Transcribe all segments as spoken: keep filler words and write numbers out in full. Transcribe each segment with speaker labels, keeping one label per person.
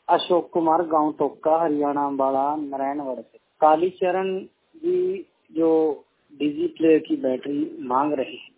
Speaker 1: अशोक कुमार, गांव टोका, हरियाणा, अम्बाला, नारायणगढ़ से। कालीचरण जी जो डिजी प्लेयर की बैटरी मांग रहे हैं,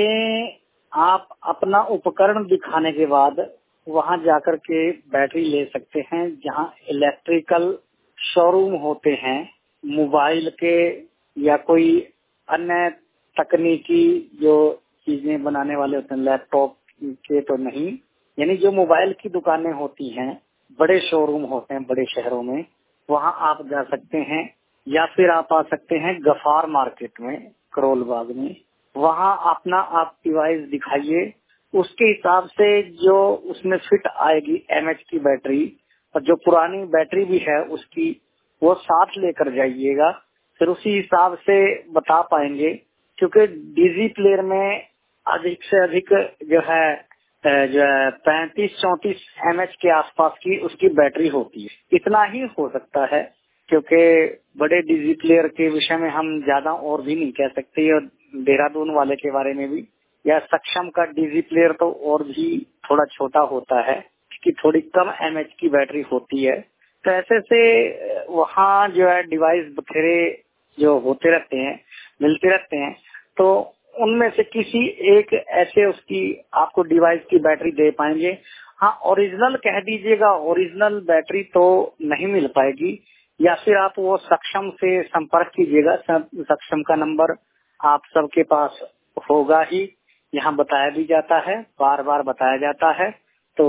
Speaker 1: ये आप अपना उपकरण दिखाने के बाद वहां जाकर के बैटरी ले सकते हैं, जहां इलेक्ट्रिकल शोरूम होते हैं मोबाइल के या कोई अन्य तकनीकी जो चीजें बनाने वाले होते हैं, लैपटॉप के तो नहीं, यानी जो मोबाइल की दुकानें होती हैं, बड़े शोरूम होते हैं बड़े शहरों में, वहां आप जा सकते हैं। या फिर आप आ सकते हैं गफार मार्केट में, करोल बाग में, वहां अपना आप डिवाइस दिखाइए, उसके हिसाब से जो उसमें फिट आएगी एमएच की बैटरी, और जो पुरानी बैटरी भी है उसकी वो साथ लेकर जाइएगा, फिर उसी हिसाब से बता पाएंगे। क्योंकि डीजी प्लेयर में अधिक से अधिक जो है जो है पैंतीस चौंतीस एमएच के आसपास की उसकी बैटरी होती है, इतना ही हो सकता है। क्योंकि बड़े डीजी प्लेयर के विषय में हम ज्यादा और भी नहीं कह सकते, और देहरादून वाले के बारे में भी, या सक्षम का डीजी प्लेयर तो और भी थोड़ा छोटा होता है, कि थोड़ी कम एमएच की बैटरी होती है। तो ऐसे से वहाँ जो है डिवाइस बथेरे जो होते रहते हैं, मिलते रहते हैं, तो उनमें से किसी एक ऐसे उसकी आपको डिवाइस की बैटरी दे पाएंगे। हाँ, ओरिजिनल कह दीजिएगा, ओरिजिनल बैटरी तो नहीं मिल पाएगी, या फिर आप वो सक्षम से संपर्क कीजिएगा। सक्षम का नंबर आप सबके पास होगा ही, यहाँ बताया भी जाता है, बार बार बताया जाता है, तो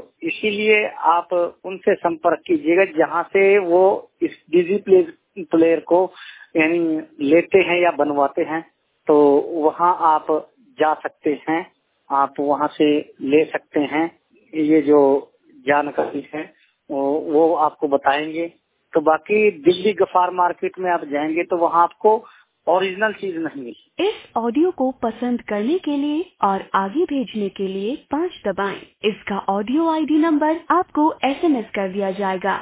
Speaker 1: इसीलिए आप उनसे संपर्क कीजिएगा जहाँ से वो इस डीजी प्ले, प्लेयर को यानी लेते हैं या बनवाते हैं, तो वहाँ आप जा सकते हैं, आप वहाँ से ले सकते हैं। ये जो जानकारी है वो, वो आपको बताएंगे। तो बाकी दिल्ली गफार मार्केट में आप जाएंगे तो वहाँ आपको ओरिजिनल चीज नहीं मिली।
Speaker 2: इस ऑडियो को पसंद करने के लिए और आगे भेजने के लिए पाँच दबाएं। इसका ऑडियो आईडी नंबर आपको एसएमएस कर दिया जाएगा।